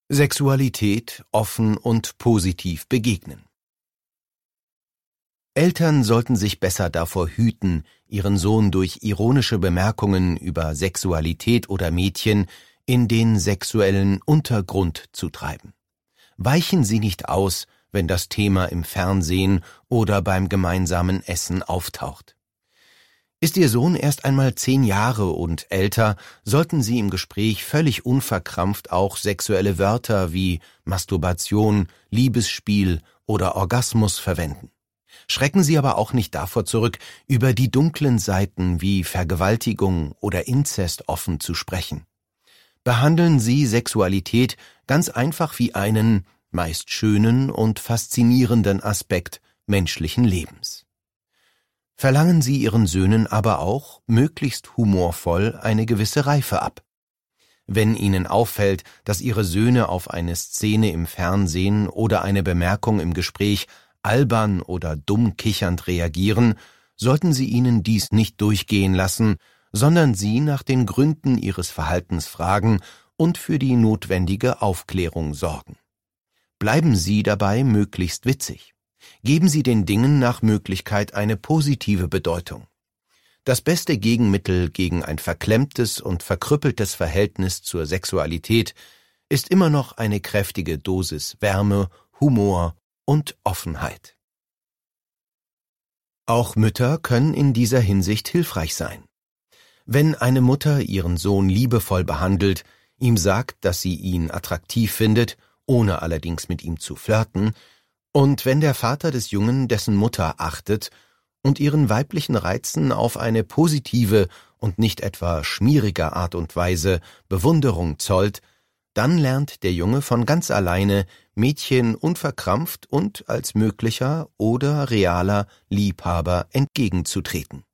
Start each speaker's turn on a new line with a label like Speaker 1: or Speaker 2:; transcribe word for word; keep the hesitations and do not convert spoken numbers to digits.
Speaker 1: Sexualität offen und positiv begegnen. Eltern sollten sich besser davor hüten, ihren Sohn durch ironische Bemerkungen über Sexualität oder Mädchen in den sexuellen Untergrund zu treiben. Weichen Sie nicht aus, wenn das Thema im Fernsehen oder beim gemeinsamen Essen auftaucht. Ist Ihr Sohn erst einmal zehn Jahre und älter, sollten Sie im Gespräch völlig unverkrampft auch sexuelle Wörter wie Masturbation, Liebesspiel oder Orgasmus verwenden. Schrecken Sie aber auch nicht davor zurück, über die dunklen Seiten wie Vergewaltigung oder Inzest offen zu sprechen. Behandeln Sie Sexualität ganz einfach wie einen, meist schönen und faszinierenden Aspekt menschlichen Lebens. Verlangen Sie Ihren Söhnen aber auch, möglichst humorvoll, eine gewisse Reife ab. Wenn Ihnen auffällt, dass Ihre Söhne auf eine Szene im Fernsehen oder eine Bemerkung im Gespräch albern oder dumm kichernd reagieren, sollten Sie ihnen dies nicht durchgehen lassen, sondern sie nach den Gründen ihres Verhaltens fragen und für die notwendige Aufklärung sorgen. Bleiben Sie dabei möglichst witzig. Geben Sie den Dingen nach Möglichkeit eine positive Bedeutung. Das beste Gegenmittel gegen ein verklemmtes und verkrüppeltes Verhältnis zur Sexualität ist immer noch eine kräftige Dosis Wärme, Humor und Offenheit. Auch Mütter können in dieser Hinsicht hilfreich sein. Wenn eine Mutter ihren Sohn liebevoll behandelt, ihm sagt, dass sie ihn attraktiv findet, ohne allerdings mit ihm zu flirten, und wenn der Vater des Jungen dessen Mutter achtet und ihren weiblichen Reizen auf eine positive und nicht etwa schmierige Art und Weise Bewunderung zollt, dann lernt der Junge von ganz alleine, Mädchen unverkrampft und als möglicher oder realer Liebhaber entgegenzutreten.